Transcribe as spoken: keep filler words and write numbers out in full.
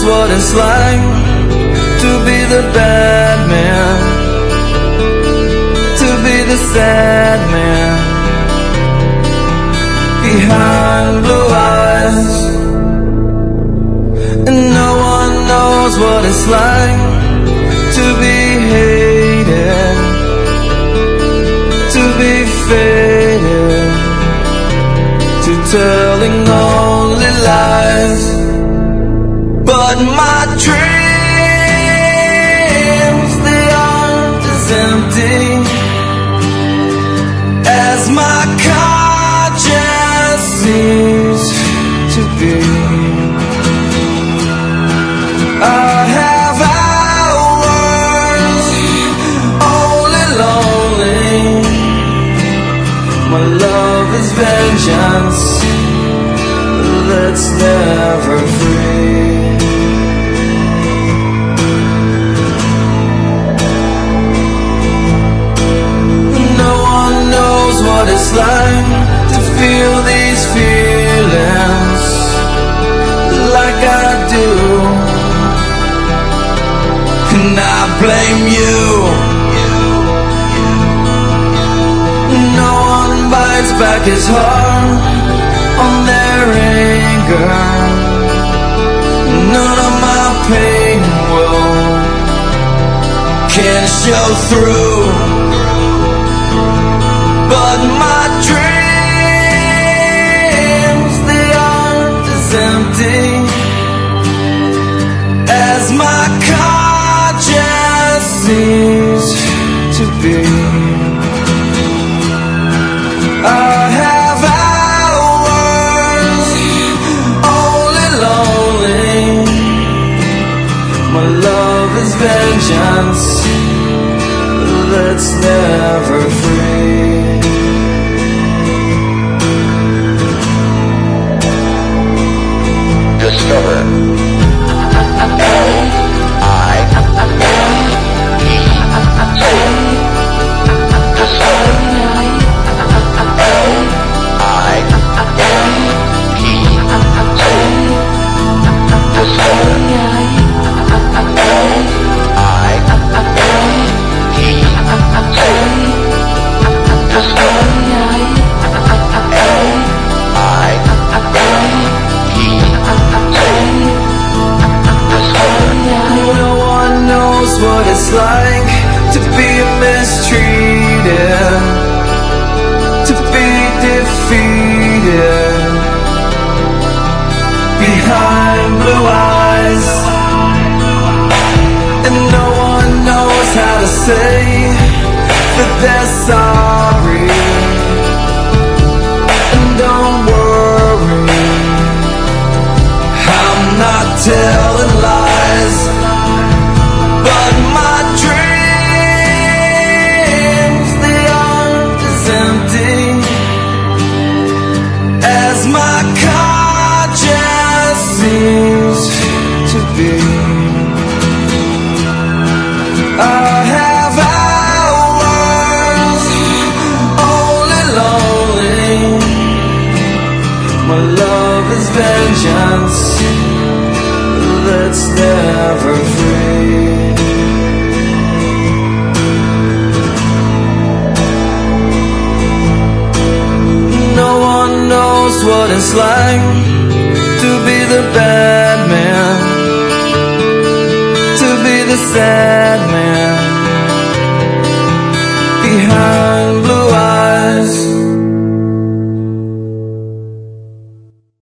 what it's like to be the bad man, to be the sad man behind blue eyes. And no one knows what it's like to be hated, to be faded, to telling only lies. But my dreams, they aren't as empty as my conscience seems to be. I have hours only lonely. My love is vengeance that's never free. No one knows what it's like to feel these feelings like I do. And I blame you. No one bites back his heart on their anger. None of my pain will can show through. But my dreams, they aren't as empty as my conscience seems to be. I have hours only lonely. My love is vengeance that's never free. Discover L I E T. Discover L I E T. Discover L I E T. Discover L I E T. No one knows what it's like to be mistreated, to be defeated behind blue eyes. And no one knows how to say that they're sorry. And don't worry, I'm not telling lies. But my dreams, they aren't as empty as my conscience seems to be. I have hours only lonely. My love is vengeance that's never free. No one knows what it's like to be the bad man, to be the sad man